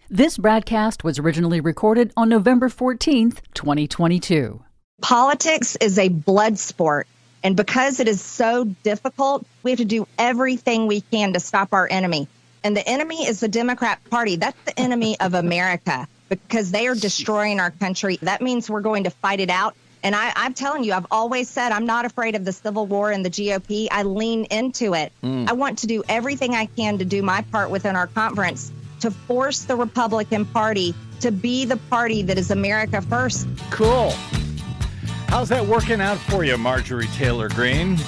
This broadcast was originally recorded on November 14th, 2022. Politics is a blood sport, and because it is so difficult, we have to do everything we can to stop our enemy. And the enemy is the Democrat Party. That's the enemy of America because they are destroying our country. That means we're going to fight it out. And I'm telling you, I've always said I'm not afraid of the Civil War and the GOP. I lean into it. I want to do everything I can to do my part within our conference to force the Republican Party to be the party that is America first. Cool. How's that working out for you, Marjorie Taylor Greene?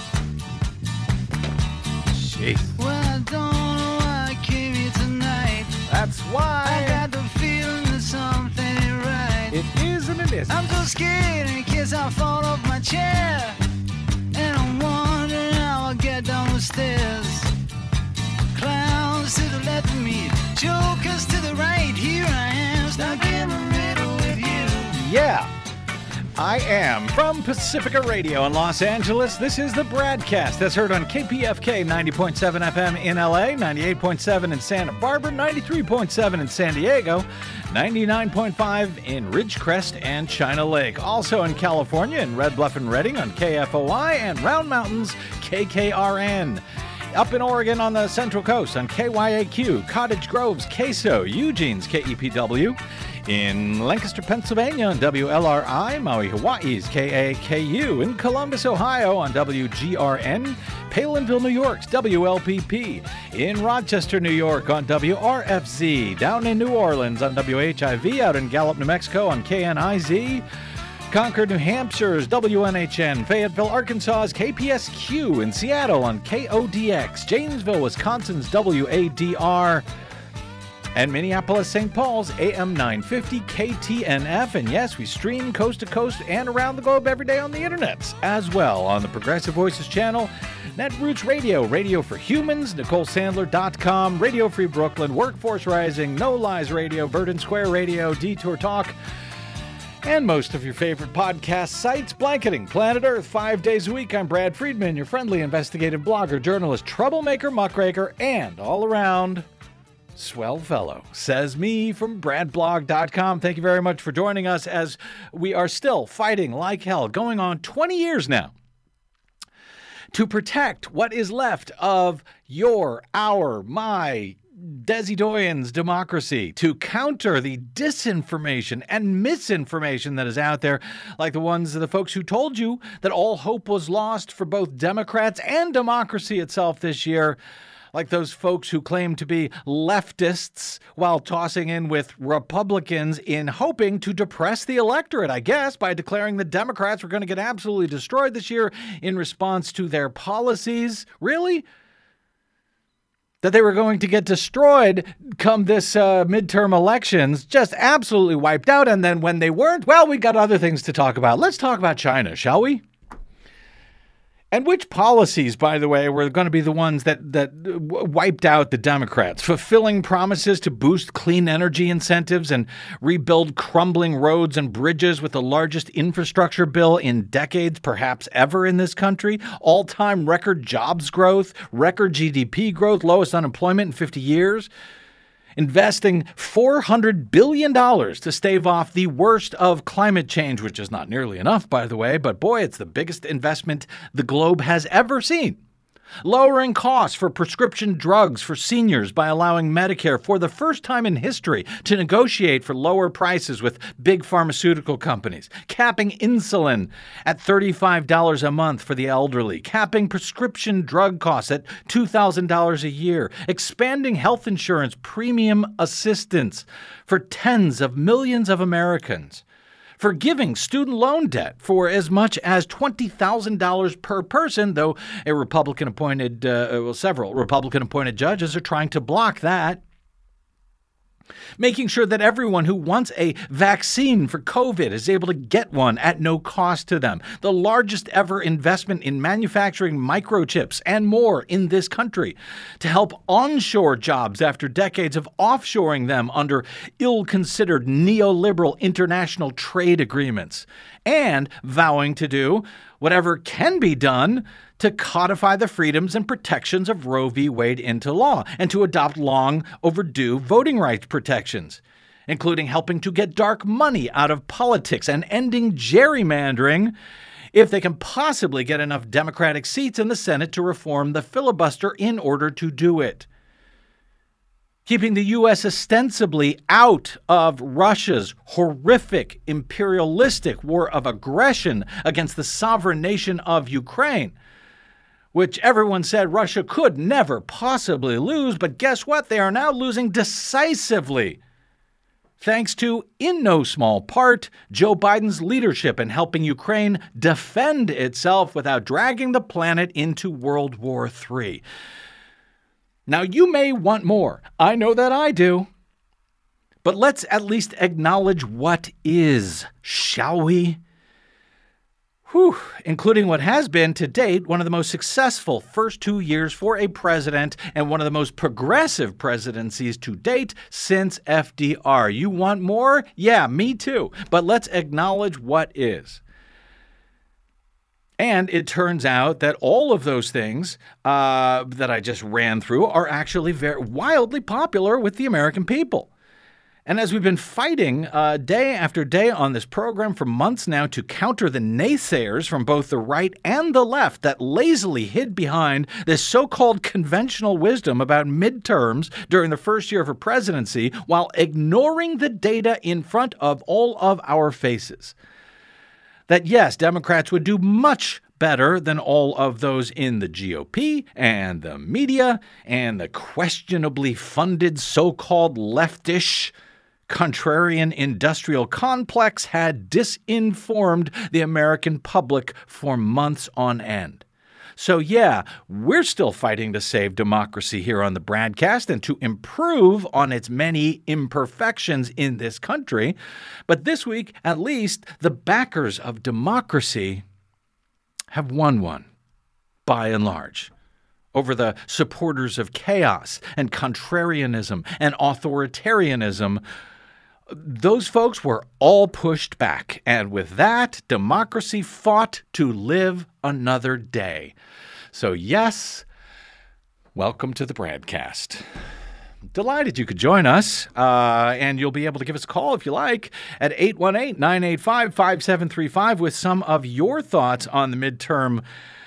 Jeez. Well, I don't know why I came here tonight. That's why. I got the feeling that something ain't right. It is and it isn't. I'm so scared in case I fall off my chair. And I'm wondering how I'll get down the stairs. Clowns to the left of me, jokers to the right. Here I am, stuck in the middle with you. Yeah. I am from Pacifica Radio in Los Angeles. This is the Bradcast that's heard on KPFK 90.7 FM in LA, 98.7 in Santa Barbara, 93.7 in San Diego, 99.5 in Ridgecrest and China Lake. Also in California in Red Bluff and Redding on KFOI and Round Mountains KKRN. Up in Oregon on the Central Coast on KYAQ, Cottage Grove's KSO, Eugene's KEPW. In Lancaster, Pennsylvania on WLRI, Maui, Hawaii's KAKU. In Columbus, Ohio on WGRN, Palinville, New York's WLPP. In Rochester, New York on WRFZ. Down in New Orleans on WHIV. Out in Gallup, New Mexico on KNIZ. Concord, New Hampshire's WNHN, Fayetteville, Arkansas's KPSQ, in Seattle on KODX, Janesville, Wisconsin's WADR, and Minneapolis, St. Paul's AM 950 KTNF. And yes, we stream coast to coast and around the globe every day on the internets as well on the Progressive Voices channel, Netroots Radio, Radio for Humans, NicoleSandler.com, Radio Free Brooklyn, Workforce Rising, No Lies Radio, Verdant Square Radio, Detour Talk, and most of your favorite podcast sites. Blanketing Planet Earth 5 days a week. I'm Brad Friedman, your friendly investigative blogger, journalist, troublemaker, muckraker, and all-around swell fellow. Says me from bradblog.com. Thank you very much for joining us as we are still fighting like hell, going on 20 years now, to protect what is left of your, our, my, Desi Doyen's democracy, to counter the disinformation and misinformation that is out there, like the ones of the folks who told you that all hope was lost for both Democrats and democracy itself this year, like those folks who claim to be leftists while tossing in with Republicans in hoping to depress the electorate, I guess, by declaring the Democrats were going to get absolutely destroyed this year in response to their policies. Really? That they were going to get destroyed come this midterm elections, just absolutely wiped out. And then when they weren't, well, we got other things to talk about. Let's talk about China, shall we? And which policies, by the way, were going to be the ones that wiped out the Democrats? Fulfilling promises to boost clean energy incentives and rebuild crumbling roads and bridges with the largest infrastructure bill in decades, perhaps ever in this country. All-time record jobs growth, record GDP growth, lowest unemployment in 50 years. Investing $400 billion to stave off the worst of climate change, which is not nearly enough, by the way, but boy, it's the biggest investment the globe has ever seen. Lowering costs for prescription drugs for seniors by allowing Medicare for the first time in history to negotiate for lower prices with big pharmaceutical companies. Capping insulin at $35 a month for the elderly. Capping prescription drug costs at $2,000 a year. Expanding health insurance premium assistance for tens of millions of Americans. Forgiving student loan debt for as much as $20,000 per person, though a several Republican-appointed judges are trying to block that. Making sure that everyone who wants a vaccine for COVID is able to get one at no cost to them. The largest ever investment in manufacturing microchips and more in this country to help onshore jobs after decades of offshoring them under ill-considered neoliberal international trade agreements. And vowing to do whatever can be done to codify the freedoms and protections of Roe v. Wade into law and to adopt long overdue voting rights protections elections, including helping to get dark money out of politics and ending gerrymandering if they can possibly get enough Democratic seats in the Senate to reform the filibuster in order to do it. Keeping the U.S. ostensibly out of Russia's horrific imperialistic war of aggression against the sovereign nation of Ukraine, which everyone said Russia could never possibly lose, but guess what? They are now losing decisively, thanks to, in no small part, Joe Biden's leadership in helping Ukraine defend itself without dragging the planet into World War III. Now, you may want more. I know that I do. But let's at least acknowledge what is, shall we? Including what has been, to date, one of the most successful first 2 years for a president and one of the most progressive presidencies to date since FDR. You want more? Yeah, me too. But let's acknowledge what is. And it turns out that all of those things that I just ran through are actually very wildly popular with the American people. And as we've been fighting day after day on this program for months now to counter the naysayers from both the right and the left that lazily hid behind this so-called conventional wisdom about midterms during the first year of her presidency while ignoring the data in front of all of our faces, that yes, Democrats would do much better than all of those in the GOP and the media and the questionably funded so-called leftish contrarian industrial complex had disinformed the American public for months on end. So yeah, we're still fighting to save democracy here on the Bradcast and to improve on its many imperfections in this country. But this week, at least, the backers of democracy have won one, by and large, over the supporters of chaos and contrarianism and authoritarianism. Those folks were all pushed back, and with that, democracy fought to live another day. So yes, welcome to the Bradcast. Delighted you could join us, and you'll be able to give us a call if you like at 818-985-5735 with some of your thoughts on the midterm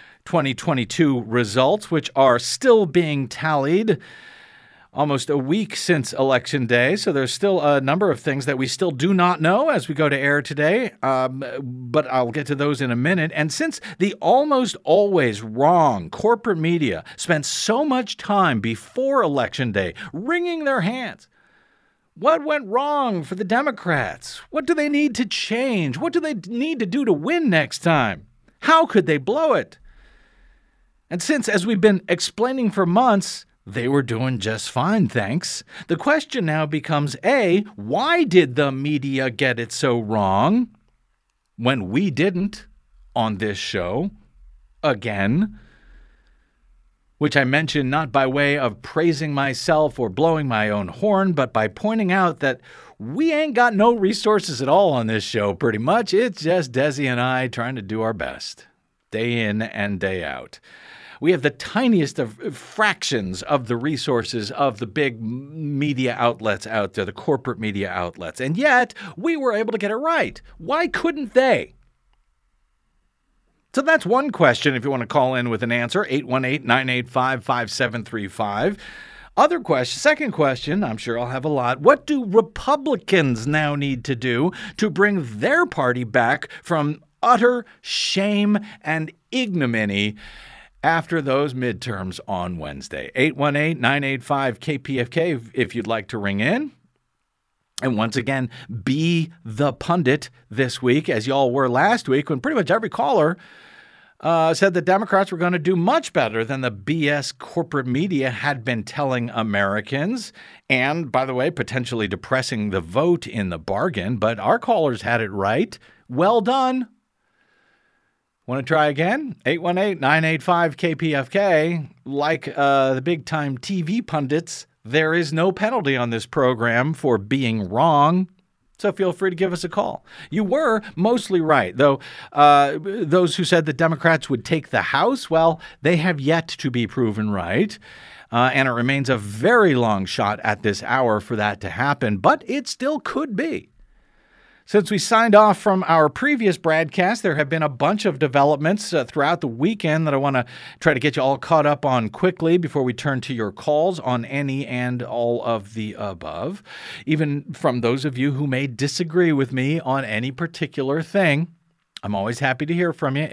2022 results, which are still being tallied almost a week since Election Day. So there's still a number of things that we still do not know as we go to air today, but I'll get to those in a minute. And since the almost always wrong corporate media spent so much time before Election Day wringing their hands, what went wrong for the Democrats? What do they need to change? What do they need to do to win next time? How could they blow it? And since, as we've been explaining for months, they were doing just fine, thanks, the question now becomes, A, why did the media get it so wrong when we didn't on this show again? Which I mention not by way of praising myself or blowing my own horn, but by pointing out that we ain't got no resources at all on this show, pretty much. It's just Desi and I trying to do our best, day in and day out. We have the tiniest of fractions of the resources of the big media outlets out there, the corporate media outlets. And yet, we were able to get it right. Why couldn't they? So that's one question if you want to call in with an answer, 818-985-5735. Second question, I'm sure I'll have a lot. What do Republicans now need to do to bring their party back from utter shame and ignominy after those midterms on Wednesday? 818-985-KPFK if you'd like to ring in. And once again, be the pundit this week, as y'all were last week, when pretty much every caller said the Democrats were going to do much better than the BS corporate media had been telling Americans. And, by the way, potentially depressing the vote in the bargain. But our callers had it right. Well done. Want to try again? 818-985-KPFK. Like the big-time TV pundits, there is no penalty on this program for being wrong, so feel free to give us a call. You were mostly right, though those who said the Democrats would take the House, well, they have yet to be proven right. and it remains a very long shot at this hour for that to happen, but it still could be. Since we signed off from our previous broadcast, there have been a bunch of developments throughout the weekend that I want to try to get you all caught up on quickly before we turn to your calls on any and all of the above. Even from those of you who may disagree with me on any particular thing, I'm always happy to hear from you.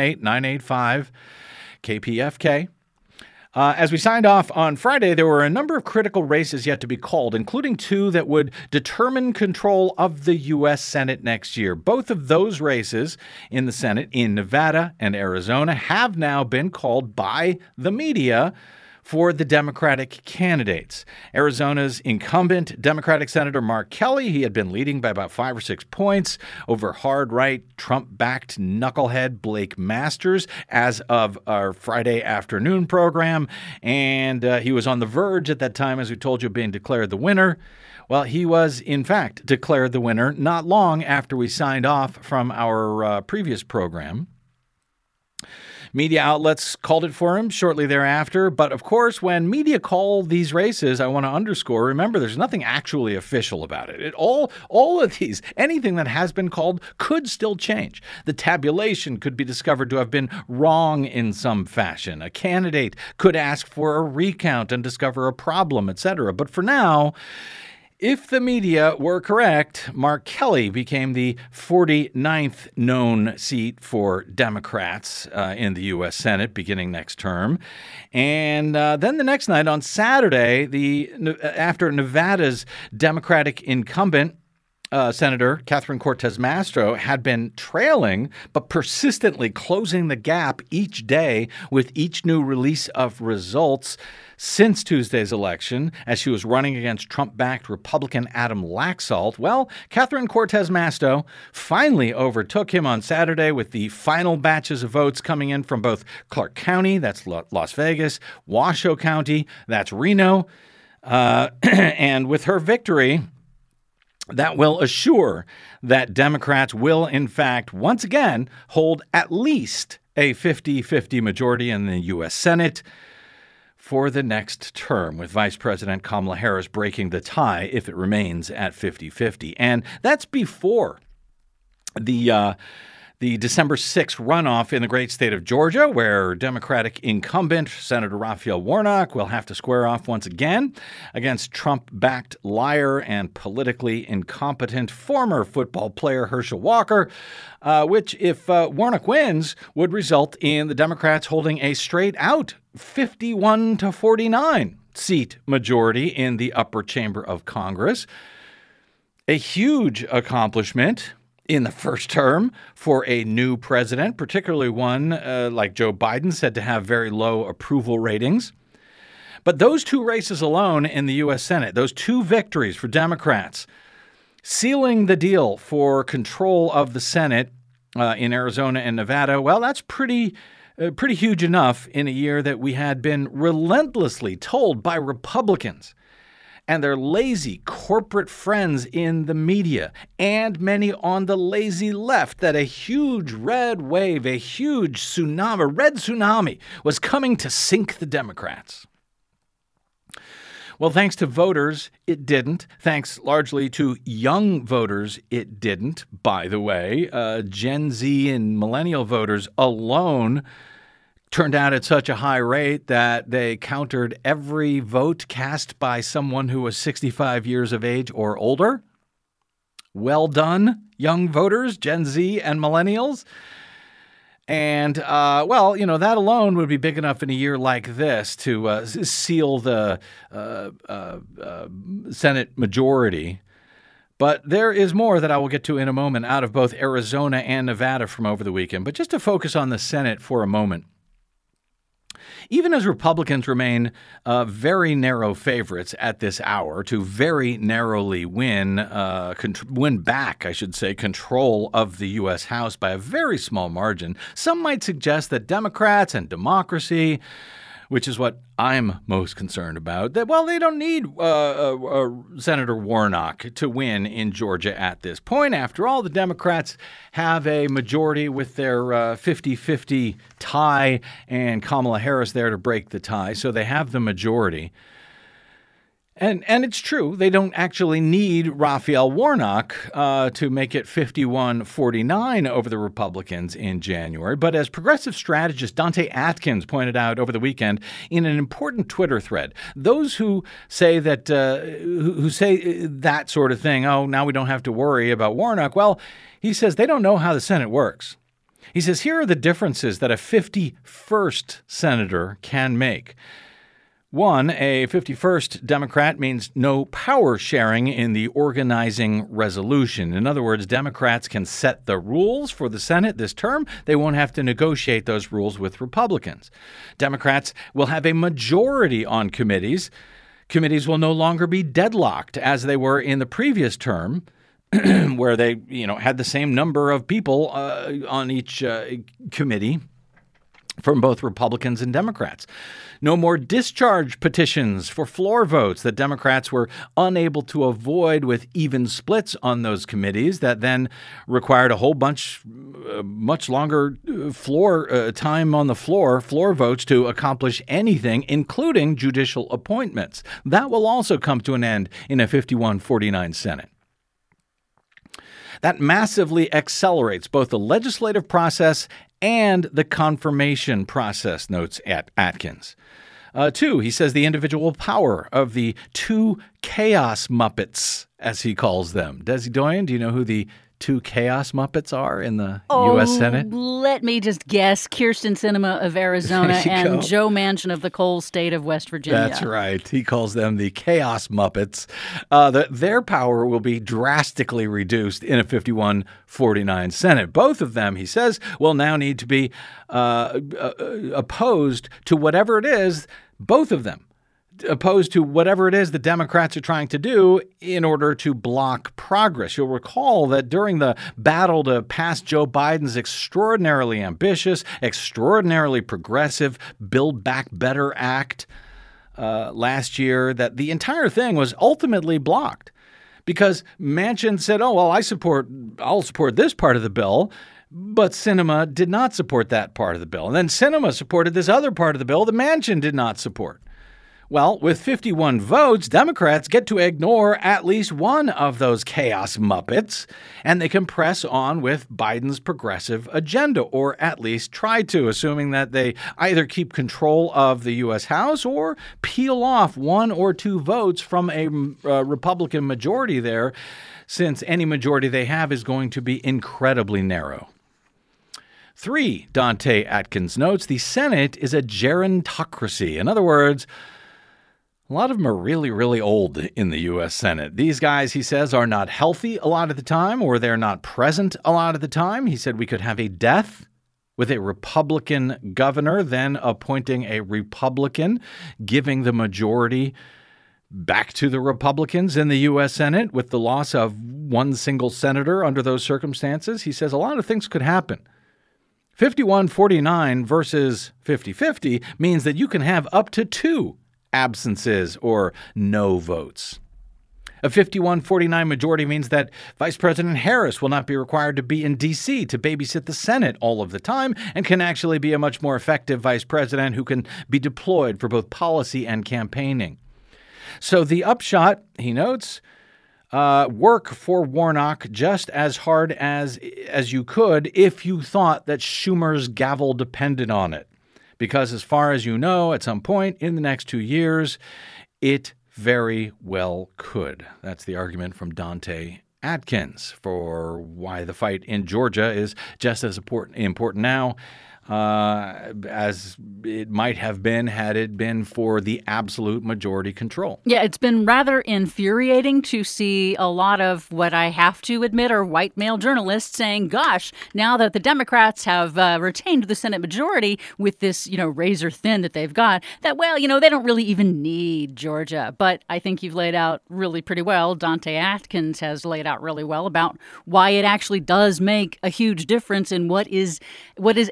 818-985-KPFK. As we signed off on Friday, there were a number of critical races yet to be called, including two that would determine control of the U.S. Senate next year. Both of those races in the Senate in Nevada and Arizona have now been called by the media for the Democratic candidates. Arizona's incumbent Democratic Senator Mark Kelly, he had been leading by about 5 or 6 points over hard-right, Trump-backed knucklehead Blake Masters as of our Friday afternoon program. And he was on the verge at that time, as we told you, of being declared the winner. Well, he was, in fact, declared the winner not long after we signed off from our previous program. Media outlets called it for him shortly thereafter. But of course, when media call these races, I want to underscore, remember, there's nothing actually official about it. All of these, anything that has been called could still change. The tabulation could be discovered to have been wrong in some fashion. A candidate could ask for a recount and discover a problem, etc. But for now, if the media were correct, Mark Kelly became the 49th known seat for Democrats in the U.S. Senate beginning next term. And then the next night on Saturday, after Nevada's Democratic incumbent, Senator Catherine Cortez Masto had been trailing, but persistently closing the gap each day with each new release of results since Tuesday's election, as she was running against Trump-backed Republican Adam Laxalt. Well, Catherine Cortez Masto finally overtook him on Saturday with the final batches of votes coming in from both Clark County, that's Las Vegas, Washoe County, that's Reno, and with her victory, that will assure that Democrats will, in fact, once again hold at least a 50-50 majority in the U.S. Senate for the next term, with Vice President Kamala Harris breaking the tie if it remains at 50-50. And that's before the December 6th runoff in the great state of Georgia, where Democratic incumbent Senator Raphael Warnock will have to square off once again against Trump-backed liar and politically incompetent former football player Herschel Walker, which, if Warnock wins, would result in the Democrats holding a straight-out 51-49 seat majority in the upper chamber of Congress. A huge accomplishment in the first term for a new president, particularly one like Joe Biden, said to have very low approval ratings. But those two races alone in the U.S. Senate, those two victories for Democrats, sealing the deal for control of the Senate in Arizona and Nevada, well, that's pretty huge enough in a year that we had been relentlessly told by Republicans and their lazy corporate friends in the media, and many on the lazy left, that a huge red wave, a huge tsunami, a red tsunami, was coming to sink the Democrats. Well, thanks to voters, it didn't. Thanks largely to young voters, it didn't. By the way, Gen Z and millennial voters alone turned out at such a high rate that they countered every vote cast by someone who was 65 years of age or older. Well done, young voters, Gen Z and millennials. And, well, you know, that alone would be big enough in a year like this to seal the Senate majority. But there is more that I will get to in a moment out of both Arizona and Nevada from over the weekend. But just to focus on the Senate for a moment. Even as Republicans remain very narrow favorites at this hour to very narrowly win back, I should say, control of the U.S. House by a very small margin, some might suggest that Democrats and democracy which is what I'm most concerned about. That, well, they don't need Senator Warnock to win in Georgia at this point. After all, the Democrats have a majority with their 50-50 tie and Kamala Harris there to break the tie, so they have the majority. And it's true, they don't actually need Raphael Warnock to make it 51-49 over the Republicans in January. But as progressive strategist Dante Atkins pointed out over the weekend in an important Twitter thread, those who say that who say that sort of thing, oh, now we don't have to worry about Warnock, well, he says they don't know how the Senate works. He says here are the differences that a 51st senator can make. One, a 51st Democrat means no power sharing in the organizing resolution. In other words, Democrats can set the rules for the Senate this term. They won't have to negotiate those rules with Republicans. Democrats will have a majority on committees. Committees will no longer be deadlocked as they were in the previous term, where they, had the same number of people on each committee from both Republicans and Democrats. No more discharge petitions for floor votes that Democrats were unable to avoid with even splits on those committees that then required a whole bunch, much longer floor time on the floor votes to accomplish anything, including judicial appointments. That will also come to an end in a 51-49 Senate. That massively accelerates both the legislative process and the confirmation process, notes Atkins. Two, he says the individual power of the two chaos Muppets, as he calls them. Desi Doyen, do you know who the two chaos Muppets are in the U.S. Senate? Let me just guess. Kyrsten Sinema of Arizona and Joe Manchin of the coal state of West Virginia. That's right. He calls them the chaos Muppets. Their power will be drastically reduced in a 51-49 Senate. Both of them, he says, will now need to be opposed to whatever it is, both of them, opposed to whatever it is the Democrats are trying to do in order to block progress. You'll recall that during the battle to pass Joe Biden's extraordinarily ambitious, extraordinarily progressive Build Back Better Act last year, that the entire thing was ultimately blocked because Manchin said, oh, well, I'll support this part of the bill. But Sinema did not support that part of the bill. And then Sinema supported this other part of the bill that Manchin did not support. Well, with 51 votes, Democrats get to ignore at least one of those chaos Muppets, and they can press on with Biden's progressive agenda, or at least try to, assuming that they either keep control of the U.S. House or peel off one or two votes from a Republican majority there, since any majority they have is going to be incredibly narrow. 3, Dante Atkins notes, the Senate is a gerontocracy. In other words, a lot of them are really, really old in the U.S. Senate. These guys, he says, are not healthy a lot of the time, or they're not present a lot of the time. He said we could have a death with a Republican governor, then appointing a Republican, giving the majority back to the Republicans in the U.S. Senate with the loss of one single senator under those circumstances. He says a lot of things could happen. 51-49 versus 50-50 means that you can have up to 2 absences or no votes. A 51-49 majority means that Vice President Harris will not be required to be in D.C. to babysit the Senate all of the time and can actually be a much more effective vice president who can be deployed for both policy and campaigning. So the upshot, he notes, work for Warnock just as hard as you could if you thought that Schumer's gavel depended on it. Because as far as you know, at some point in the next 2 years, it very well could. That's the argument from Dante Atkins for why the fight in Georgia is just as important now as it might have been had it been for the absolute majority control. Yeah, it's been rather infuriating to see a lot of what I have to admit are white male journalists saying, gosh, now that the Democrats have retained the Senate majority with this, razor thin that they've got, that, they don't really even need Georgia. But I think you've laid out really pretty well. Dante Atkins has laid out really well about why it actually does make a huge difference in what is able to get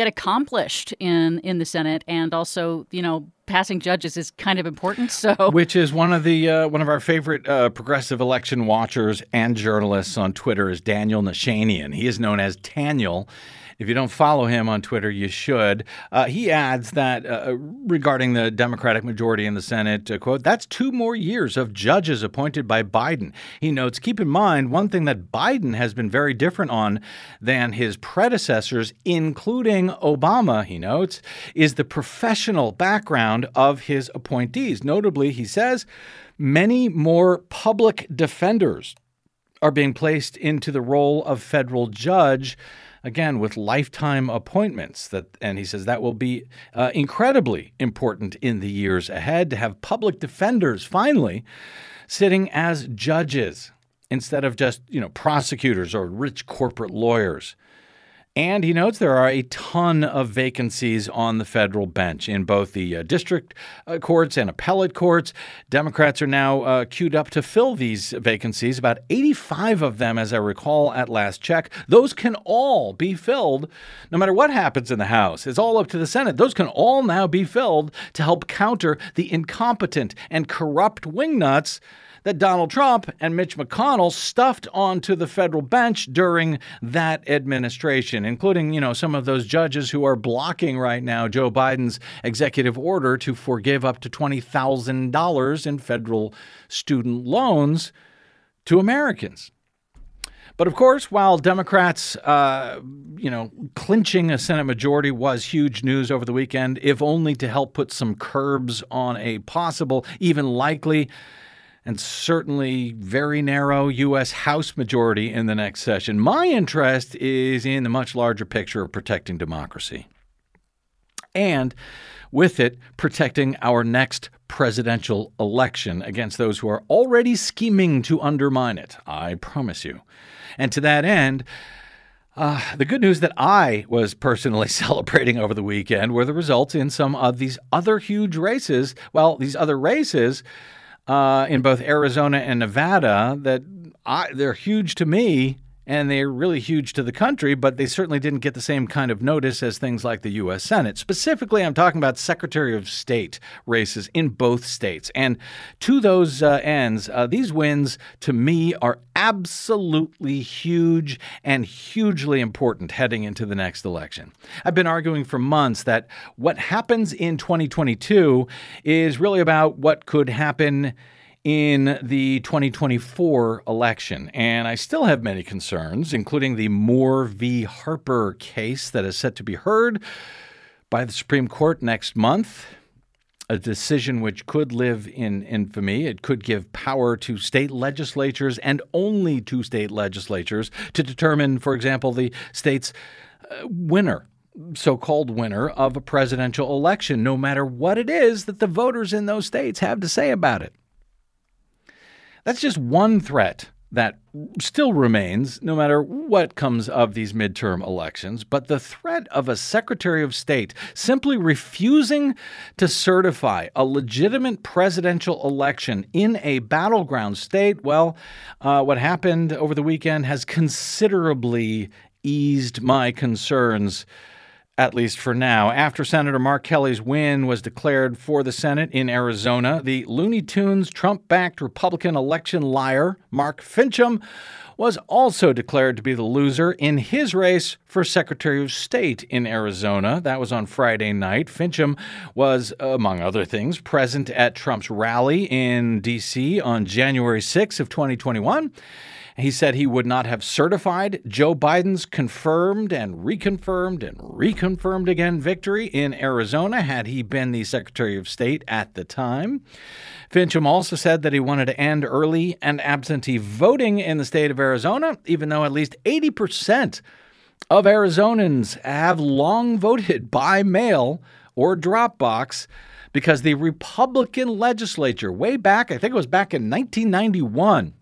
get accomplished in the Senate, and also, passing judges is kind of important. So, which is one of our favorite progressive election watchers and journalists on Twitter is Daniel Nashanian. He is known as Taniel. If you don't follow him on Twitter, you should. He adds that regarding the Democratic majority in the Senate, quote, that's 2 more years of judges appointed by Biden. He notes, keep in mind, one thing that Biden has been very different on than his predecessors, including Obama, he notes, is the professional background of his appointees. Notably, he says, many more public defenders are being placed into the role of federal judge, again, with lifetime appointments. And he says that will be incredibly important in the years ahead to have public defenders finally sitting as judges instead of just, prosecutors or rich corporate lawyers. And he notes there are a ton of vacancies on the federal bench in both the district courts and appellate courts. Democrats are now queued up to fill these vacancies, about 85 of them, as I recall at last check. Those can all be filled no matter what happens in the House. It's all up to the Senate. Those can all now be filled to help counter the incompetent and corrupt wingnuts that Donald Trump and Mitch McConnell stuffed onto the federal bench during that administration, including, some of those judges who are blocking right now Joe Biden's executive order to forgive up to $20,000 in federal student loans to Americans. But of course, while Democrats, clinching a Senate majority was huge news over the weekend, if only to help put some curbs on a possible, even likely, and certainly very narrow U.S. House majority in the next session. My interest is in the much larger picture of protecting democracy. And with it, protecting our next presidential election against those who are already scheming to undermine it. I promise you. And to that end, the good news that I was personally celebrating over the weekend were the results in some of these other huge races. Well, these other races in both Arizona and Nevada they're huge to me, and they're really huge to the country, but they certainly didn't get the same kind of notice as things like the U.S. Senate. Specifically, I'm talking about Secretary of State races in both states. And to those ends, these wins, to me, are absolutely huge and hugely important heading into the next election. I've been arguing for months that what happens in 2022 is really about what could happen in the 2024 election. And I still have many concerns, including the Moore v. Harper case that is set to be heard by the Supreme Court next month, a decision which could live in infamy. It could give power to state legislatures and only to state legislatures to determine, for example, the state's winner, so-called winner of a presidential election, no matter what it is that the voters in those states have to say about it. That's just one threat that still remains no matter what comes of these midterm elections. But the threat of a Secretary of State simply refusing to certify a legitimate presidential election in a battleground state, well, what happened over the weekend has considerably eased my concerns, at least for now. After Senator Mark Kelly's win was declared for the Senate in Arizona, the Looney Tunes Trump-backed Republican election liar, Mark Finchem, was also declared to be the loser in his race for Secretary of State in Arizona. That was on Friday night. Finchem was, among other things, present at Trump's rally in D.C. on January 6th of 2021. He said he would not have certified Joe Biden's confirmed and reconfirmed again victory in Arizona had he been the Secretary of State at the time. Finchem also said that he wanted to end early and absentee voting in the state of Arizona, even though at least 80% of Arizonans have long voted by mail or drop box because the Republican legislature, way back, I think it was back in 1991,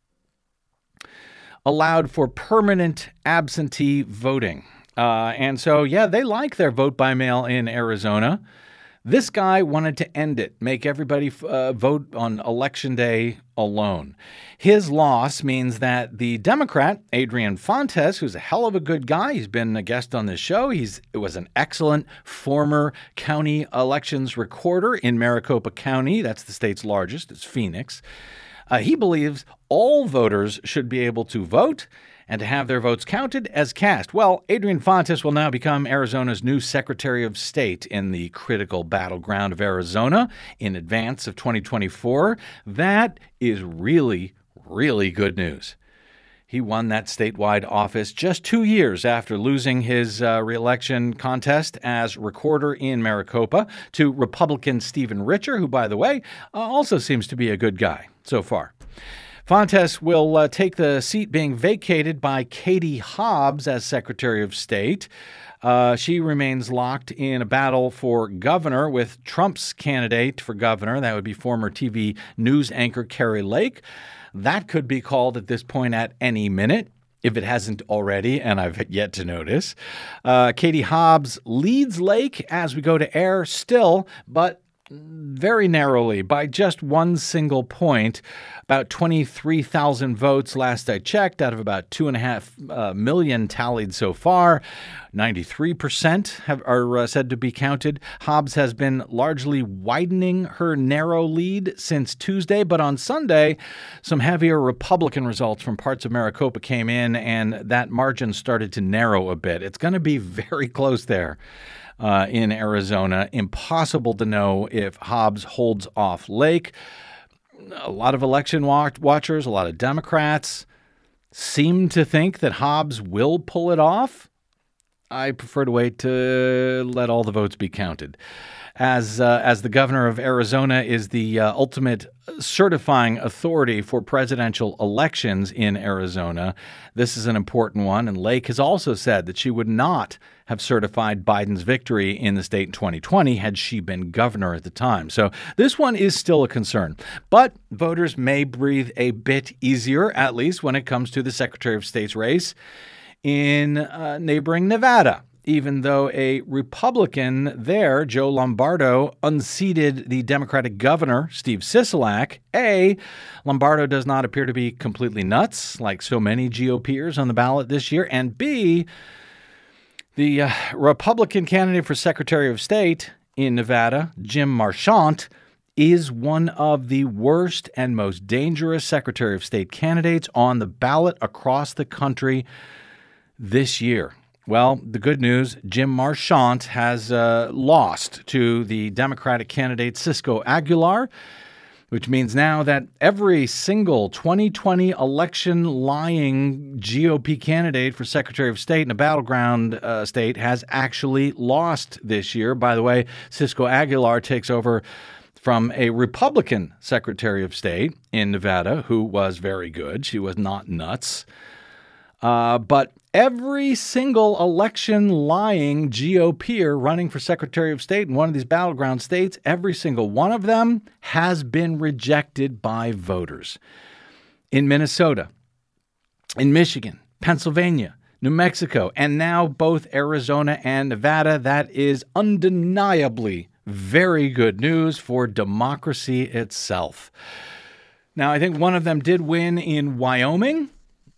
allowed for permanent absentee voting. And so, they like their vote by mail in Arizona. This guy wanted to end it, make everybody vote on Election Day alone. His loss means that the Democrat, Adrian Fontes, who's a hell of a good guy, he's been a guest on this show. He was an excellent former county elections recorder in Maricopa County. That's the state's largest. It's Phoenix. He believes all voters should be able to vote and to have their votes counted as cast. Well, Adrian Fontes will now become Arizona's new Secretary of State in the critical battleground of Arizona in advance of 2024. That is really, really good news. He won that statewide office just 2 years after losing his reelection contest as recorder in Maricopa to Republican Stephen Richer, who, by the way, also seems to be a good guy so far. Fontes will take the seat being vacated by Katie Hobbs as Secretary of State. She remains locked in a battle for governor with Trump's candidate for governor. That would be former TV news anchor Kari Lake. That could be called at this point at any minute, if it hasn't already, and I've yet to notice. Katie Hobbs leads Lake as we go to air still, but very narrowly, by just one single point. About 23,000 votes last I checked, out of about 2.5 million tallied so far. 93% are said to be counted. Hobbs has been largely widening her narrow lead since Tuesday, but on Sunday, some heavier Republican results from parts of Maricopa came in, and that margin started to narrow a bit. It's going to be very close there. In Arizona. Impossible to know if Hobbs holds off Lake. A lot of election watchers, a lot of Democrats seem to think that Hobbs will pull it off. I prefer to wait to let all the votes be counted. As the governor of Arizona is the ultimate certifying authority for presidential elections in Arizona, this is an important one. And Lake has also said that she would not have certified Biden's victory in the state in 2020 had she been governor at the time. So this one is still a concern. But voters may breathe a bit easier, at least when it comes to the Secretary of State's race in neighboring Nevada. Even though a Republican there, Joe Lombardo, unseated the Democratic governor, Steve Sisolak. A, Lombardo does not appear to be completely nuts, like so many GOPers on the ballot this year. And B, the Republican candidate for Secretary of State in Nevada, Jim Marchant, is one of the worst and most dangerous Secretary of State candidates on the ballot across the country this year. Well, the good news, Jim Marchant has lost to the Democratic candidate Cisco Aguilar, which means now that every single 2020 election lying GOP candidate for Secretary of State in a battleground state has actually lost this year. By the way, Cisco Aguilar takes over from a Republican Secretary of State in Nevada who was very good. She was not nuts. But every single election lying GOPer running for Secretary of State in one of these battleground states, every single one of them has been rejected by voters. In Minnesota, in Michigan, Pennsylvania, New Mexico, and now both Arizona and Nevada, that is undeniably very good news for democracy itself. Now, I think one of them did win in Wyoming.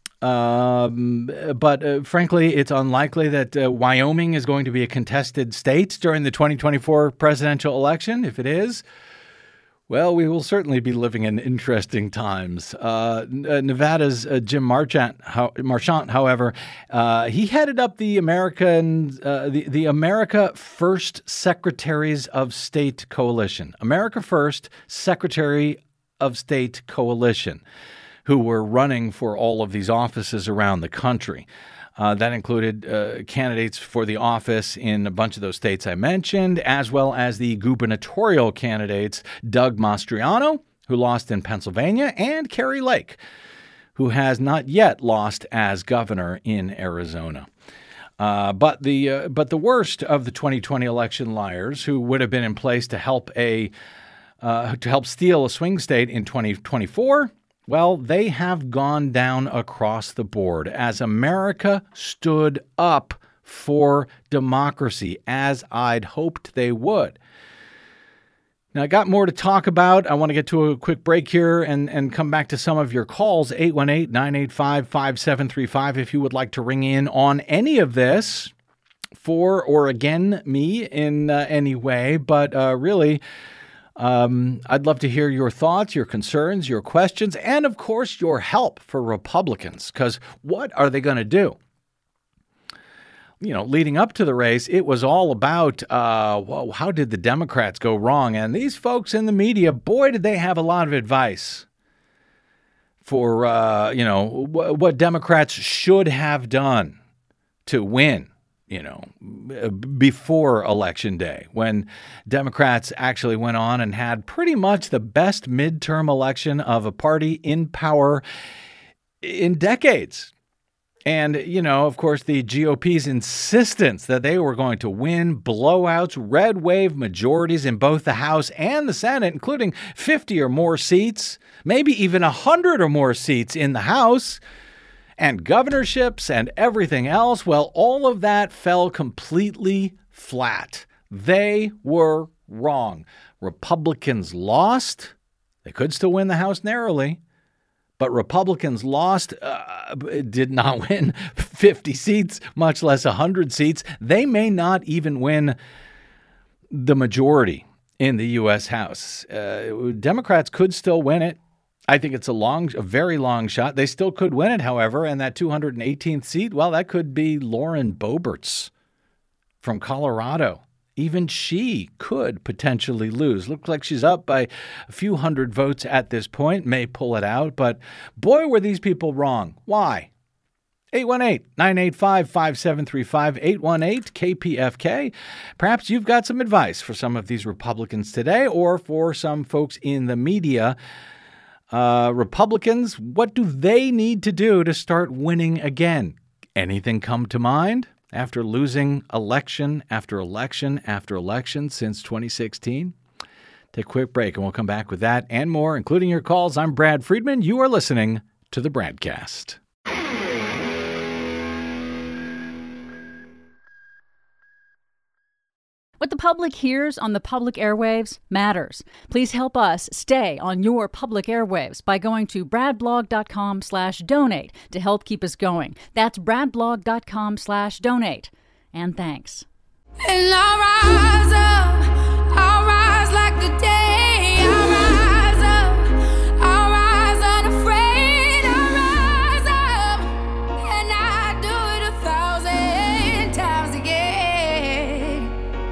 But frankly, it's unlikely that Wyoming is going to be a contested state during the 2024 presidential election. If it is, well, we will certainly be living in interesting times. Nevada's Jim Marchant, however, he headed up the the America First Secretaries of State Coalition. America First Secretary of State Coalition, who were running for all of these offices around the country. That included candidates for the office in a bunch of those states I mentioned, as well as the gubernatorial candidates Doug Mastriano, who lost in Pennsylvania, and Kari Lake, who has not yet lost as governor in Arizona. But the worst of the 2020 election liars, who would have been in place to help steal a swing state in 2024, well, they have gone down across the board as America stood up for democracy, as I'd hoped they would. Now, I got more to talk about. I want to get to a quick break here and come back to some of your calls, 818-985-5735, if you would like to ring in on any of this for or against me in any way. But really, I'd love to hear your thoughts, your concerns, your questions, and, of course, your help for Republicans, because what are they going to do? You know, leading up to the race, it was all about, how did the Democrats go wrong? And these folks in the media, boy, did they have a lot of advice for, what Democrats should have done to win, before Election Day, when Democrats actually went on and had pretty much the best midterm election of a party in power in decades. And, of course, the GOP's insistence that they were going to win blowouts, red wave majorities in both the House and the Senate, including 50 or more seats, maybe even 100 or more seats in the House, and governorships and everything else. Well, all of that fell completely flat. They were wrong. Republicans lost. They could still win the House narrowly. But Republicans lost, did not win 50 seats, much less 100 seats. They may not even win the majority in the U.S. House. Democrats could still win it. I think it's a very long shot. They still could win it, however, and that 218th seat, well, that could be Lauren Boebert's from Colorado. Even she could potentially lose. Looks like she's up by a few hundred votes at this point, may pull it out. But boy, were these people wrong. Why? 818-985-5735, 818-KPFK. Perhaps you've got some advice for some of these Republicans today or for some folks in the media. Republicans, what do they need to do to start winning again? Anything come to mind? After losing election after election after election since 2016? Take a quick break and we'll come back with that and more, including your calls. I'm Brad Friedman. You are listening to the Bradcast. What the public hears on the public airwaves matters. Please help us stay on your public airwaves by going to bradblog.com/donate to help keep us going. That's bradblog.com/donate. And thanks. And I'll rise like the day. I'll rise unafraid. I'll rise up, and I do it 1,000 times again.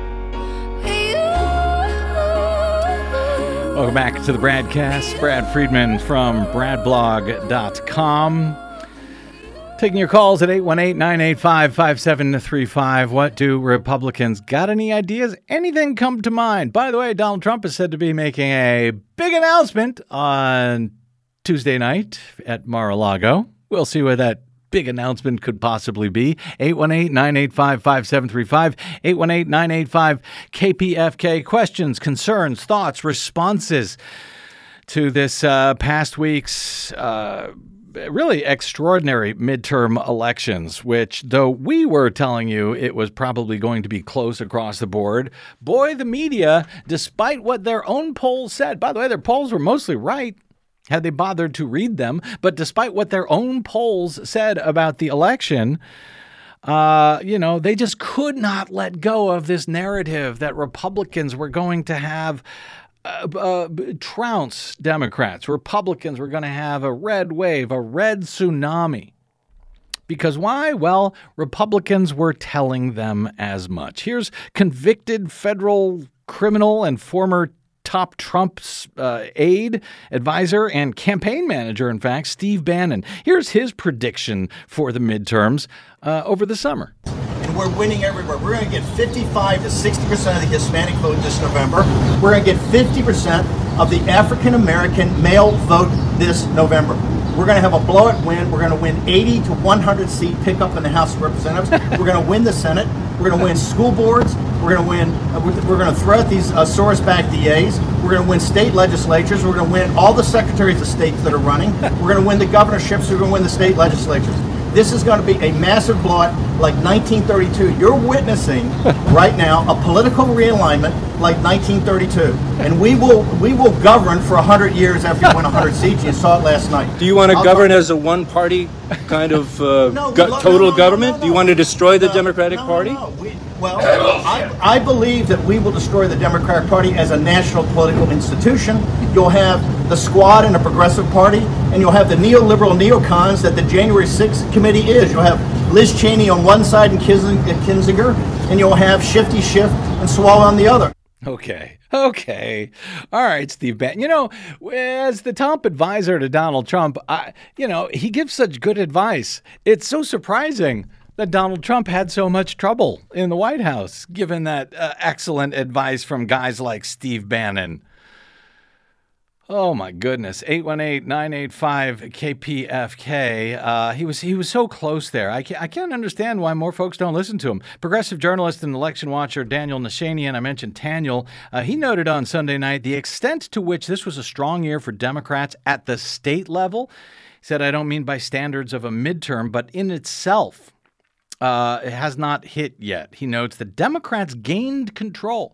Welcome back to the Bradcast. Brad Friedman from bradblog.com. Taking your calls at 818-985-5735. What do Republicans got? Any ideas? Anything come to mind? By the way, Donald Trump is said to be making a big announcement on Tuesday night at Mar-a-Lago. We'll see what that big announcement could possibly be. 818-985-5735, 818-985-KPFK. Questions, concerns, thoughts, responses to this past week's really extraordinary midterm elections, which, though we were telling you it was probably going to be close across the board, boy, the media, despite what their own polls said, by the way, their polls were mostly right, had they bothered to read them, but despite what their own polls said about the election, they just could not let go of this narrative that Republicans were going to have trounce Democrats. Republicans were going to have a red wave, a red tsunami. Because why? Well, Republicans were telling them as much. Here's convicted federal criminal and former top Trump aide, advisor, and campaign manager, in fact, Steve Bannon. Here's his prediction for the midterms over the summer. And we're winning everywhere. We're going to get 55 to 60% of the Hispanic vote this November. We're going to get 50% of the African-American male vote this November. We're going to have a blowout win. We're going to win 80 to 100 seat pickup in the House of Representatives. We're going to win the Senate. We're going to win school boards. We're going to win. We're going to throw out these Soros-backed DAs. We're going to win state legislatures. We're going to win all the secretaries of states that are running. We're going to win the governorships. We're going to win the state legislatures. This is going to be a massive blowout like 1932. You're witnessing right now a political realignment like 1932, and we will govern for 100 years after we win 100 seats. You saw it last night. Do you want to govern as a one-party kind of total government? Do you want to destroy the Democratic Party? I believe that we will destroy the Democratic Party as a national political institution. You'll have the Squad and the Progressive Party, and you'll have the neoliberal neocons that the January 6th committee is. You'll have Liz Cheney on one side and Kinzinger, and you'll have Shifty Schiff and Swalwell on the other. Okay. All right, Steve Bannon. You know, as the top advisor to Donald Trump, he gives such good advice. It's so surprising that Donald Trump had so much trouble in the White House, given that excellent advice from guys like Steve Bannon. Oh, my goodness. 818-985-KPFK. He was so close there. I can't understand why more folks don't listen to him. Progressive journalist and election watcher Daniel Nashanian, I mentioned Taniel, he noted on Sunday night the extent to which this was a strong year for Democrats at the state level. He said, I don't mean by standards of a midterm, but in itself, it has not hit yet. He notes that Democrats gained control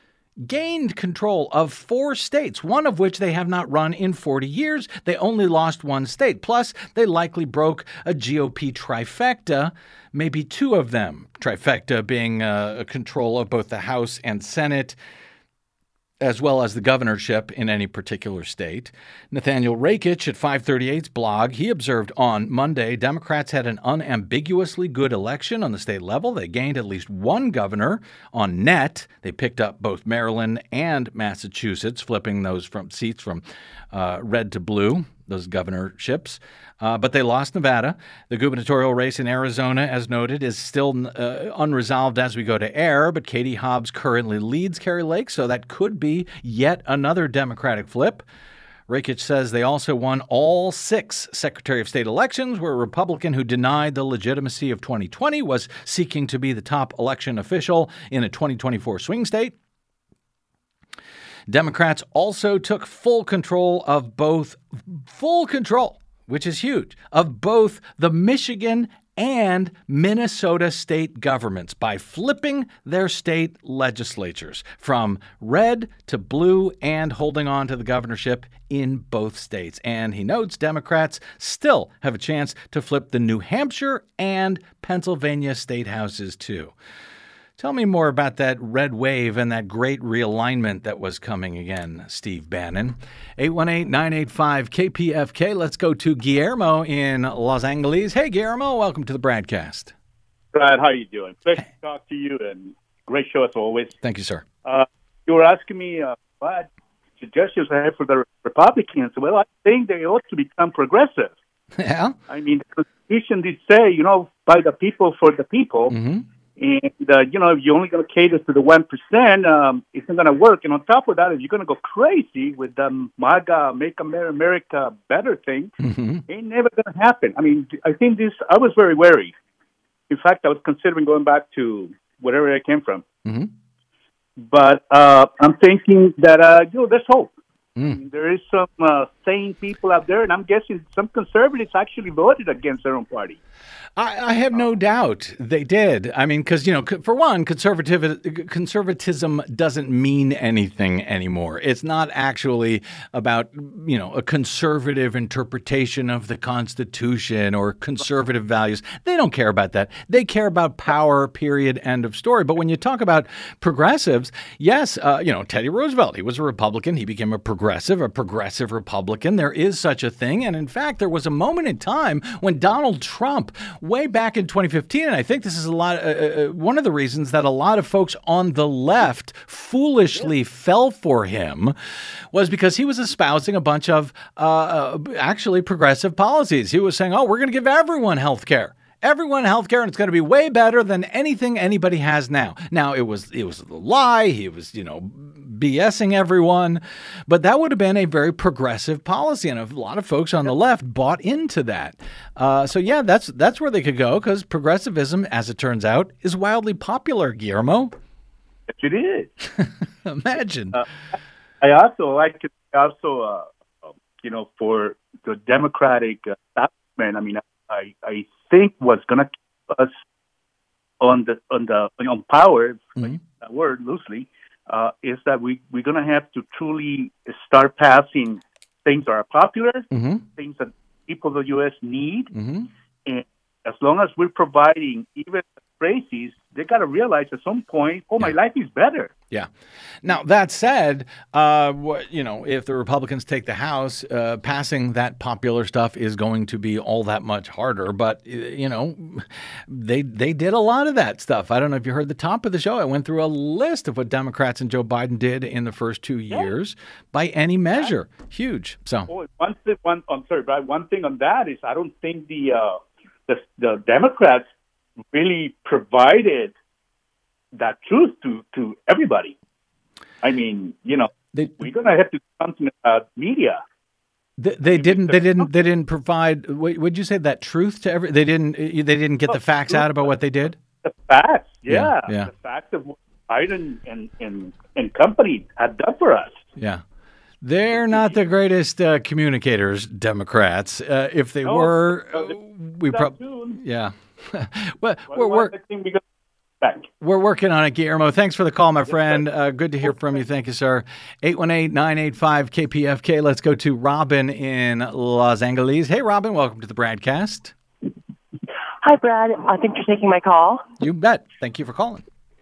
of 4 states, one of which they have not run in 40 years. They only lost 1 state. Plus, they likely broke a GOP trifecta, maybe 2 of them. Trifecta being a control of both the House and Senate, as well as the governorship in any particular state. Nathaniel Rakich at 538's blog, he observed on Monday, Democrats had an unambiguously good election on the state level. They gained at least 1 governor on net. They picked up both Maryland and Massachusetts, flipping those from seats from red to blue, those governorships. But they lost Nevada. The gubernatorial race in Arizona, as noted, is still unresolved as we go to air, but Katie Hobbs currently leads Kari Lake, so that could be yet another Democratic flip. Rakich says they also won all 6 Secretary of State elections, where a Republican who denied the legitimacy of 2020 was seeking to be the top election official in a 2024 swing state. Democrats also took full control, which is huge, of both the Michigan and Minnesota state governments by flipping their state legislatures from red to blue and holding on to the governorship in both states. And he notes Democrats still have a chance to flip the New Hampshire and Pennsylvania state houses too. Tell me more about that red wave and that great realignment that was coming again, Steve Bannon. 818-985-KPFK. Let's go to Guillermo in Los Angeles. Hey, Guillermo, welcome to the Bradcast. Brad, how are you doing? Pleasure to talk to you, and great show as always. Thank you, sir. You were asking me what suggestions I have for the Republicans. Well, I think they ought to become progressive. Yeah? I mean, the Constitution did say, by the people, for the people. Mm-hmm. And, if you're only going to cater to the 1%, it's not going to work. And on top of that, if you're going to go crazy with the MAGA, Make America Better thing, ain't never going to happen. I mean, I think I was very wary. In fact, I was considering going back to wherever I came from. Mm-hmm. But I'm thinking that, there's hope. I mean, there is some sane people out there, and I'm guessing some conservatives actually voted against their own party. I have no doubt they did. I mean, because, for one, conservatism doesn't mean anything anymore. It's not actually about, a conservative interpretation of the Constitution or conservative values. They don't care about that. They care about power, period, end of story. But when you talk about progressives, yes, Teddy Roosevelt, he was a Republican. He became a progressive Republican. There is such a thing. And in fact, there was a moment in time when Donald Trump, way back in 2015, and I think this is one of the reasons that a lot of folks on the left foolishly fell for him, was because he was espousing a bunch of actually progressive policies. He was saying, we're going to give everyone health care. Everyone healthcare, and it's going to be way better than anything anybody has now. Now, it was a lie. He was, BSing everyone. But that would have been a very progressive policy, and a lot of folks on the left bought into that. So, yeah, that's where they could go, because progressivism, as it turns out, is wildly popular, Guillermo. Yes, it is. Imagine. I also like it, for the Democratic establishment. I mean, I think what's going to keep us on power, like that word loosely, is that we're going to have to truly start passing things that are popular, things that people of the U.S. need. And as long as we're providing even crazies, they got to realize at some point, my life is better. Yeah. Now, that said, if the Republicans take the House, passing that popular stuff is going to be all that much harder. But, they did a lot of that stuff. I don't know if you heard the top of the show. I went through a list of what Democrats and Joe Biden did in the first 2 years by any measure. Huge. So one thing on that is I don't think the Democrats really provided that truth to everybody. I mean, we're going to have to do something about media. They didn't provide. Would you say that truth to every? They didn't get the facts out about what they did. The facts, yeah. The facts of what Biden and company had done for us. Yeah. They're not the greatest communicators, Democrats. If they were, we probably, well, we're working on it, Guillermo. Thanks for the call, my friend. Good to hear from you. Thank you, sir. 818-985-KPFK. Let's go to Robin in Los Angeles. Hey, Robin, welcome to the Bradcast. Hi, Brad. Thanks for taking my call. You bet. Thank you for calling.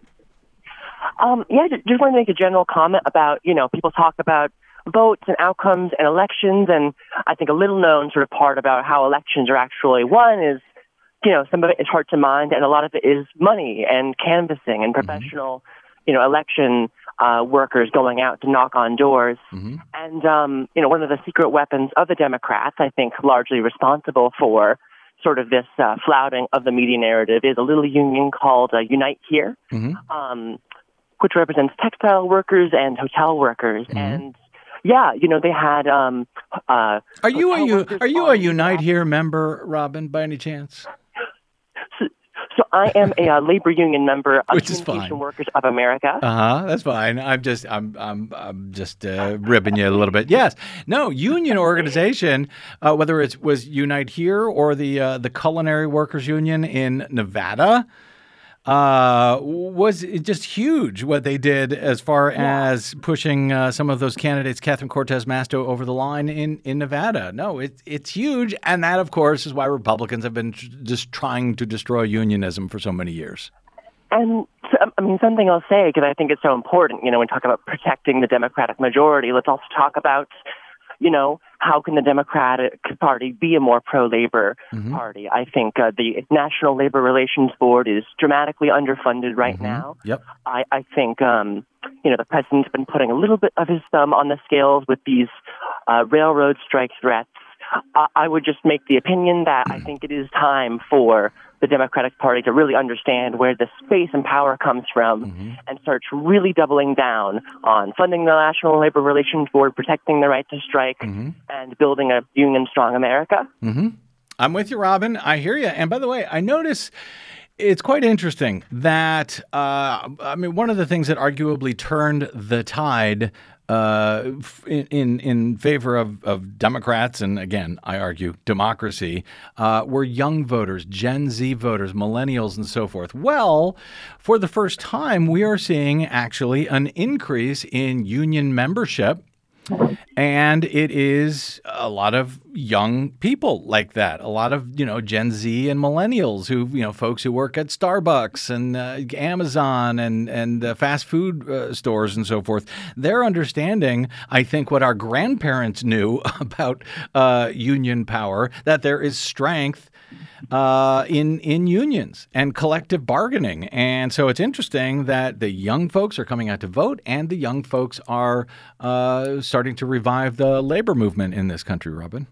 Just wanted to make a general comment about, people talk about votes and outcomes and elections, and I think a little known sort of part about how elections are actually won is, some of it is hearts and mind, and a lot of it is money and canvassing and professional, election workers going out to knock on doors. And, one of the secret weapons of the Democrats, I think largely responsible for sort of this flouting of the media narrative, is a little union called Unite Here, which represents textile workers and hotel workers. And they had. Are you a Unite Here member, Robin, by any chance? So I am a labor union member of Communication Workers of America. That's fine. I'm just ribbing you a little bit. Yes. No, union organization, whether it was Unite Here or the Culinary Workers Union in Nevada, was just huge what they did as far as pushing some of those candidates, Catherine Cortez Masto, over the line in Nevada. No, it's huge. And that, of course, is why Republicans have been just trying to destroy unionism for so many years. And something I'll say, because I think it's so important, when we talk about protecting the Democratic majority, let's also talk about, how can the Democratic Party be a more pro-labor party? I think the National Labor Relations Board is dramatically underfunded right now. Yep. I think, the president's been putting a little bit of his thumb on the scales with these railroad strike threats. I would just make the opinion that I think it is time for the Democratic Party to really understand where the space and power comes from and start really doubling down on funding the National Labor Relations Board, protecting the right to strike, and building a union-strong America. I'm with you, Robin. I hear you. And by the way, I notice it's quite interesting that, one of the things that arguably turned the tide in favor of Democrats, and again, I argue democracy, were young voters, Gen Z voters, millennials, and so forth. Well, for the first time, we are seeing actually an increase in union membership. And it is a lot of young people like that, a lot of, Gen Z and millennials who, folks who work at Starbucks and Amazon and fast food stores and so forth. They're understanding, I think, what our grandparents knew about union power, that there is strength in unions and collective bargaining. And so it's interesting that the young folks are coming out to vote, and the young folks are starting to revive the labor movement in this country, Robin.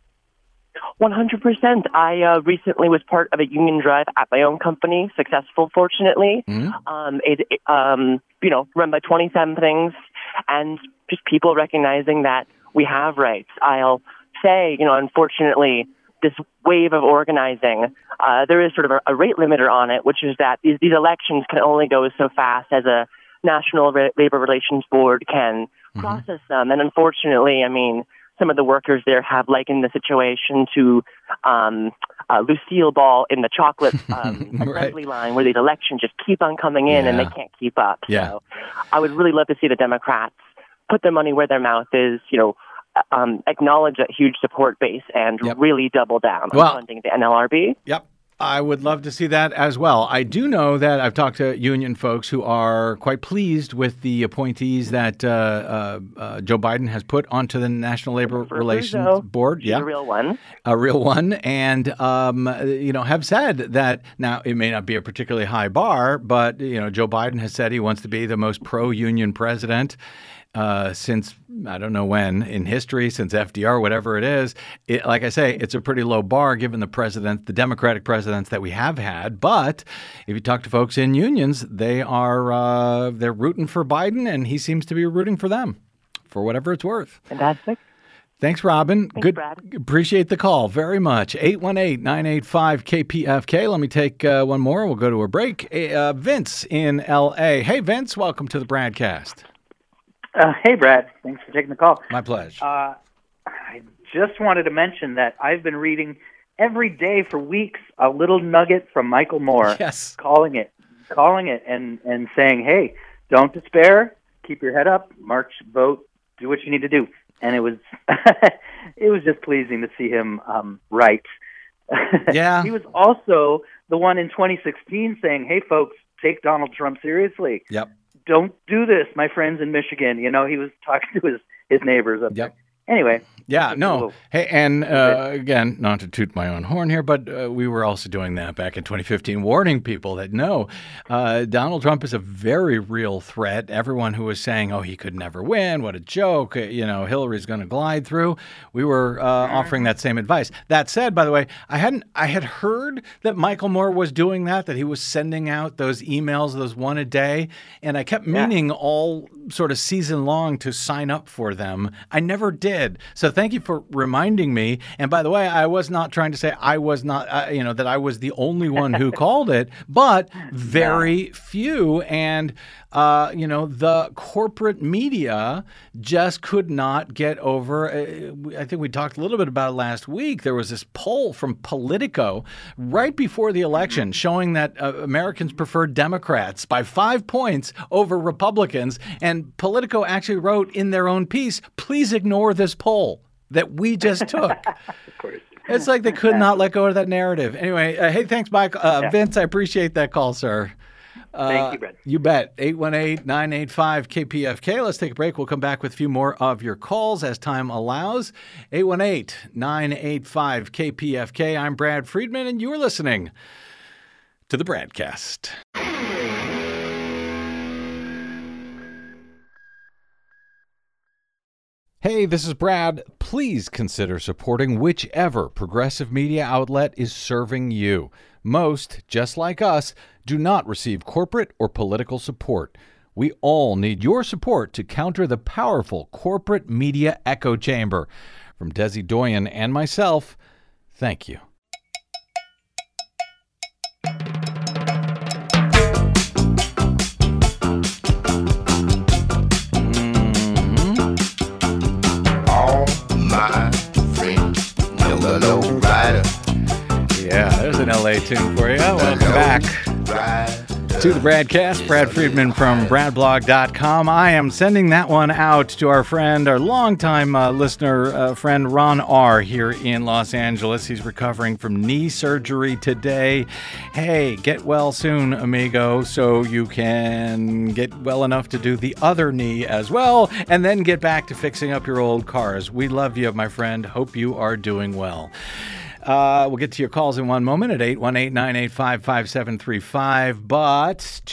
100%. I recently was part of a union drive at my own company, successful, fortunately. Run by 20-somethings, and just people recognizing that we have rights. I'll say, unfortunately, this wave of organizing, there is sort of a rate limiter on it, which is that these elections can only go so fast as a National Labor Relations Board can process them. And unfortunately, some of the workers there have likened the situation to Lucille Ball in the chocolate assembly line, where these elections just keep on coming in and they can't keep up. Yeah. So I would really love to see the Democrats put their money where their mouth is, acknowledge that huge support base and really double down on funding the NLRB. Yep. I would love to see that as well. I do know that I've talked to union folks who are quite pleased with the appointees that Joe Biden has put onto the National Labor Relations Board. She's a real one. A real one. And, have said that now it may not be a particularly high bar, but, Joe Biden has said he wants to be the most pro-union president since I don't know when in history, since FDR, whatever it is. Like I say, it's a pretty low bar given the Democratic presidents that we have had. But if you talk to folks in unions, they're rooting for Biden, and he seems to be rooting for them for whatever it's worth. Fantastic. Thanks, Robin. Thanks, Brad. Appreciate the call very much. 818-985-KPFK. Let me take one more. We'll go to a break. Vince in L.A. Hey, Vince. Welcome to the Bradcast. Hey, Brad. Thanks for taking the call. My pleasure. I just wanted to mention that I've been reading every day for weeks a little nugget from Michael Moore. Yes. Calling it and saying, hey, don't despair. Keep your head up. March, vote, do what you need to do. And it was just pleasing to see him write. Yeah. He was also the one in 2016 saying, hey, folks, take Donald Trump seriously. Yep. Don't do this, my friends in Michigan. He was talking to his neighbors up there. Anyway. Yeah, no. Hey, and again, not to toot my own horn here, but we were also doing that back in 2015, warning people that no, Donald Trump is a very real threat. Everyone who was saying, oh, he could never win, what a joke, Hillary's going to glide through. We were offering that same advice. That said, by the way, I had heard that Michael Moore was doing that he was sending out those emails, those one a day, and I kept meaning all sort of season long to sign up for them. I never did. So thank you for reminding me. And by the way, I was not trying to say I was not, that I was the only one who called it, but very few. And, the corporate media just could not get over. I think we talked a little bit about it last week. There was this poll from Politico right before the election showing that Americans preferred Democrats by 5 points over Republicans. And Politico actually wrote in their own piece, please ignore this poll that we just took. Of course. It's like they could not let go of that narrative. Anyway, hey, thanks, Mike. Vince, I appreciate that call, sir. Thank you, Brett. You bet. 818-985-KPFK. Let's take a break. We'll come back with a few more of your calls as time allows. 818-985-KPFK. I'm Brad Friedman, and you're listening to the Bradcast. Hey, this is Brad. Please consider supporting whichever progressive media outlet is serving you. Most, just like us, do not receive corporate or political support. We all need your support to counter the powerful corporate media echo chamber. From Desi Doyen and myself, thank you. Yeah, there's an LA tune for you. Welcome back to the Bradcast. Brad Friedman from BradBlog.com. I am sending that one out to our friend, our longtime listener, friend Ron R. here in Los Angeles. He's recovering from knee surgery today. Hey, get well soon, amigo, so you can get well enough to do the other knee as well, and then get back to fixing up your old cars. We love you, my friend. Hope you are doing well. We'll get to your calls in one moment at 818-985-5735. But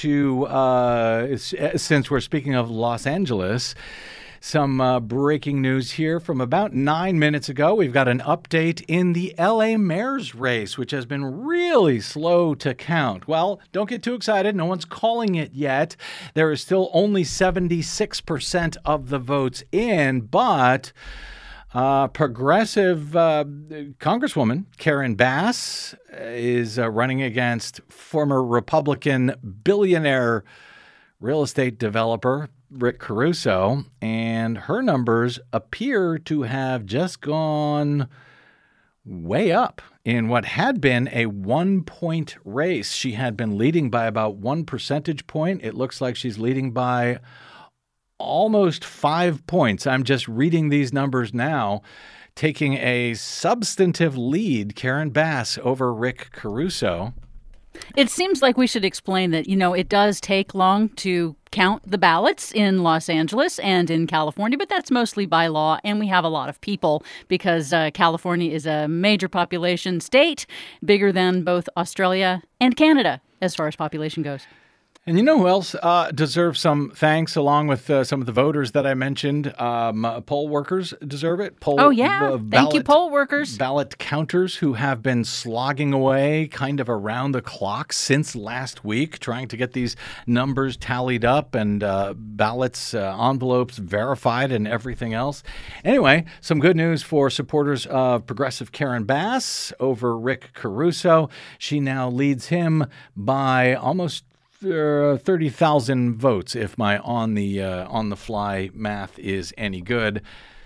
since we're speaking of Los Angeles, some breaking news here from about 9 minutes ago. We've got an update in the LA mayor's race, which has been really slow to count. Well, don't get too excited. No one's calling it yet. There is still only 76% of the votes in, but progressive Congresswoman Karen Bass is running against former Republican billionaire real estate developer Rick Caruso, and her numbers appear to have just gone way up in what had been a 1-point race. She had been leading by about 1 percentage point. It looks like she's leading by almost 5 points. I'm just reading these numbers now, taking a substantive lead, Karen Bass over Rick Caruso. It seems like we should explain that, it does take long to count the ballots in Los Angeles and in California, but that's mostly by law, and we have a lot of people because California is a major population state, bigger than both Australia and Canada as far as population goes. And you know who else deserves some thanks, along with some of the voters that I mentioned? Poll workers deserve it. Thank you, poll workers. Ballot counters who have been slogging away kind of around the clock since last week, trying to get these numbers tallied up and ballots, envelopes verified and everything else. Anyway, some good news for supporters of progressive Karen Bass over Rick Caruso. She now leads him by almost 30,000 votes, if my on the fly math is any good.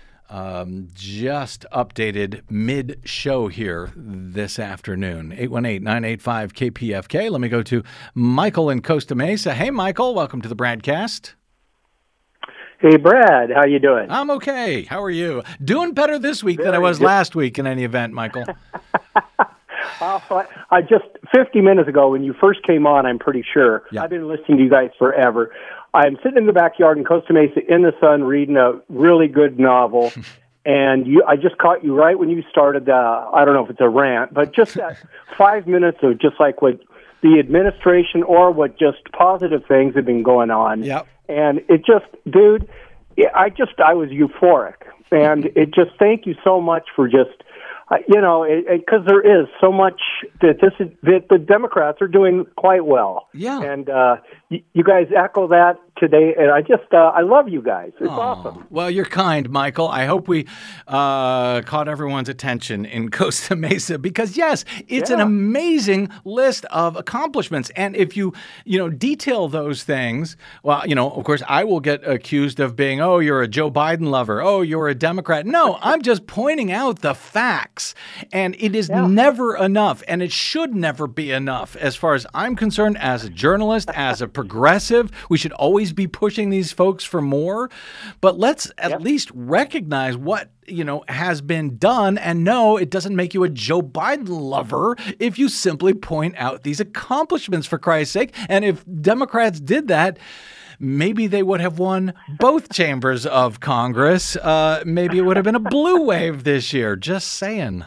Just updated mid-show here this afternoon. 818-985-KPFK. Let me go to Michael in Costa Mesa. Hey, Michael, welcome to the Bradcast. Hey, Brad, how you doing? I'm okay. How are you? Doing better this week than I was last week in any event, Michael. I just 50 minutes ago when you first came on, I'm pretty sure. Yeah. I've been listening to you guys forever. I'm sitting in the backyard in Costa Mesa in the sun reading a really good novel, and I just caught you right when you started. I don't know if it's a rant, but just that 5 minutes of just like what the administration or what just positive things have been going on. Yep. And it just, dude, I was euphoric, and it just thank you so much for just. Because there is so much that the Democrats are doing quite well. Yeah. And you guys echo that today, and I love you guys. It's awesome. Well, you're kind, Michael. I hope we caught everyone's attention in Costa Mesa because, yes, it's an amazing list of accomplishments. And if you detail those things, well, of course, I will get accused of being, oh, you're a Joe Biden lover. Oh, you're a Democrat. No, I'm just pointing out the facts. And it is never enough, and it should never be enough. As far as I'm concerned, as a journalist, as a progressive, we should always be pushing these folks for more. But let's at least recognize what has been done. And no, it doesn't make you a Joe Biden lover if you simply point out these accomplishments, for Christ's sake. And if Democrats did that, maybe they would have won both chambers of Congress. Maybe it would have been a blue wave this year. Just saying.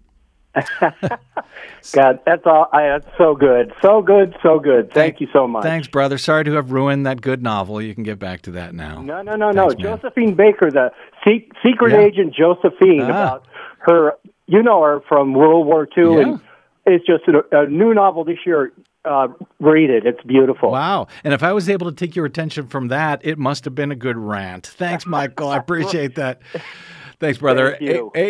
God, that's all. That's so good. So good, so good. Thank you so much. Thanks, brother. Sorry to have ruined that good novel. You can get back to that now. No. Thanks, Josephine Baker, the secret agent Josephine, about her, her from World War II. And it's just a new novel this year. Read it. It's beautiful. Wow. And if I was able to take your attention from that, it must have been a good rant. Thanks, Michael. I appreciate that. Thanks, brother.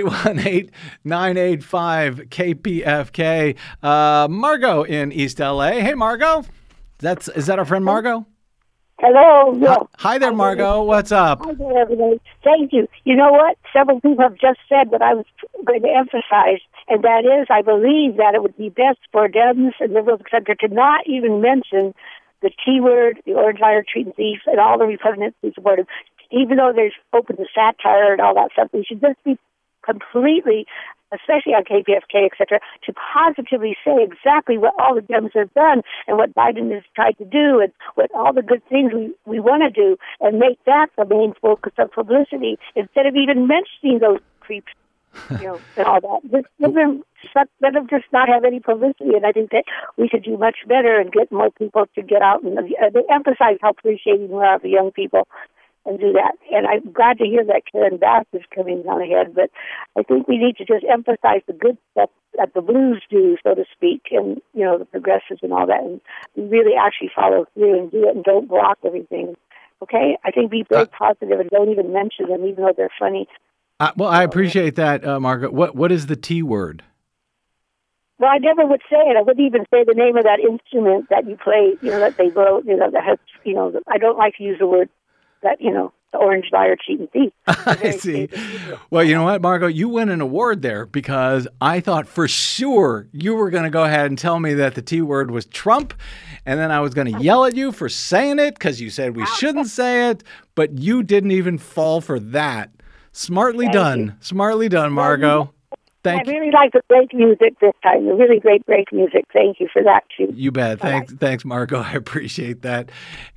818-985-KPFK. Margot in East LA. Hey, Margot. Is that our friend Margot? Hello. Yeah. Hi there, Margot. What's up? Hi there, everybody. Thank you. You know what? Several people have just said what I was going to emphasize, and that is I believe that it would be best for Dems and liberals, etc., to not even mention the T word, the orange liar, treat and thief, and all the Republicans who support him. Even though there's open to satire and all that stuff, we should just be completely, especially on KPFK, etc., to positively say exactly what all the Dems have done and what Biden has tried to do and what all the good things we want to do, and make that the main focus of publicity instead of even mentioning those creeps, and all that. Let them just not have any publicity, and I think that we should do much better and get more people to get out and they emphasize how appreciating we are of the young people. And do that. And I'm glad to hear that Karen Bass is coming down ahead, but I think we need to just emphasize the good stuff that the blues do, so to speak, and, the progressives and all that, and really actually follow through and do it and don't block everything. Okay? I think be very positive and don't even mention them, even though they're funny. Well, I appreciate that, Margaret. What is the T word? Well, I never would say it. I wouldn't even say the name of that instrument that you play, that they wrote, that has, I don't like to use the word that, the orange buyer cheating thief. I see. Well, you know what, Margot? You win an award there because I thought for sure you were going to go ahead and tell me that the T word was Trump, and then I was going to yell at you for saying it because you said we shouldn't say it, but you didn't even fall for that. Smartly done. Smartly done, Margot. I really like the break music this time. The really great break music. Thank you for that, too. You bet. Thanks, Margot. I appreciate that.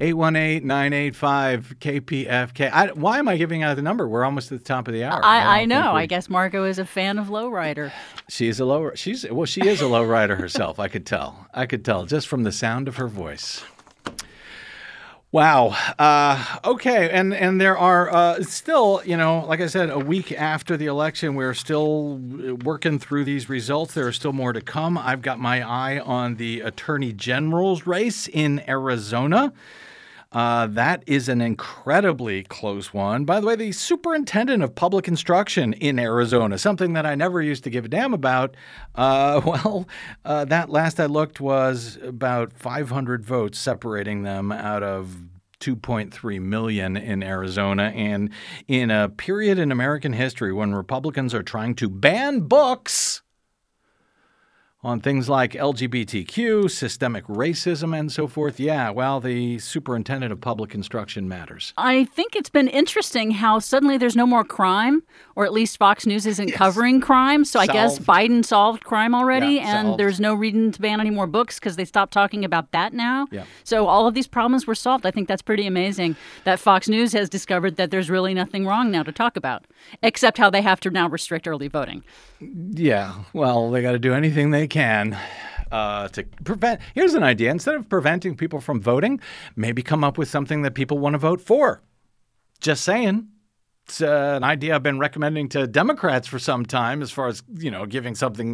818-985-KPFK. Why am I giving out the number? We're almost at the top of the hour. I know. I guess Margot is a fan of lowrider. She is a lowrider herself. I could tell just from the sound of her voice. Wow. Okay. And there are still, like I said, a week after the election, we're still working through these results. There are still more to come. I've got my eye on the Attorney General's race in Arizona. That is an incredibly close one. By the way, the superintendent of public instruction in Arizona, something that I never used to give a damn about, that last I looked was about 500 votes separating them out of 2.3 million in Arizona. And in a period in American history when Republicans are trying to ban books on things like LGBTQ, systemic racism, and so forth. Yeah, well, the superintendent of public instruction matters. I think it's been interesting how suddenly there's no more crime, or at least Fox News isn't covering crime. So I guess Biden solved crime already, and there's no reason to ban any more books because they stopped talking about that now. Yeah. So all of these problems were solved. I think that's pretty amazing that Fox News has discovered that there's really nothing wrong now to talk about, except how they have to now restrict early voting. Yeah, well, they got to do anything they can to prevent. Here's an idea. Instead of preventing people from voting, maybe come up with something that people want to vote for. Just saying. It's an idea I've been recommending to Democrats for some time as far as, giving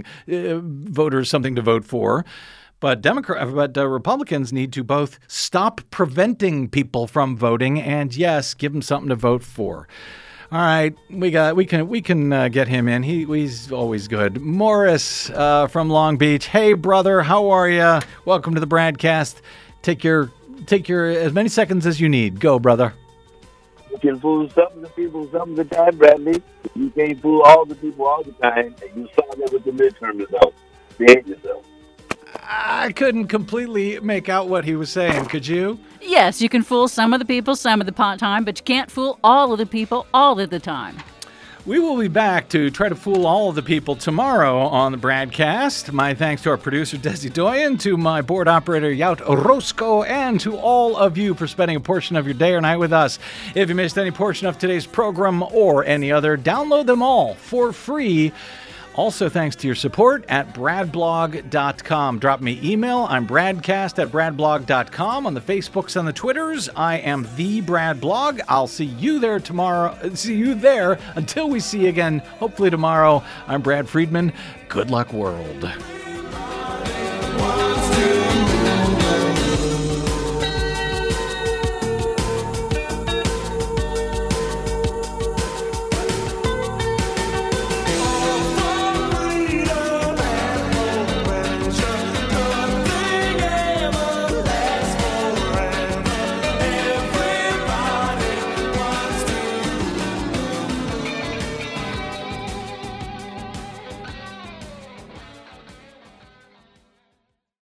voters something to vote for. But Republicans need to both stop preventing people from voting and, yes, give them something to vote for. All right, we can get him in. He's always good. Morris from Long Beach. Hey, brother, how are you? Welcome to the Bradcast. Take your as many seconds as you need. Go, brother. You can fool some of the people some of the time, Bradley. You can't fool all the people all the time. And you saw that with the midterm results. Behave yourself. I couldn't completely make out what he was saying. Could you? Yes, you can fool some of the people some of the time, but you can't fool all of the people all of the time. We will be back to try to fool all of the people tomorrow on the Bradcast. My thanks to our producer, Desi Doyen, to my board operator, Yout Orozco, and to all of you for spending a portion of your day or night with us. If you missed any portion of today's program or any other, download them all for free. Also, thanks to your support at bradblog.com. Drop me email. I'm bradcast@bradblog.com. On the Facebooks and the Twitters, I am the Brad Blog. I'll see you there tomorrow. See you there until we see you again, hopefully tomorrow. I'm Brad Friedman. Good luck, world.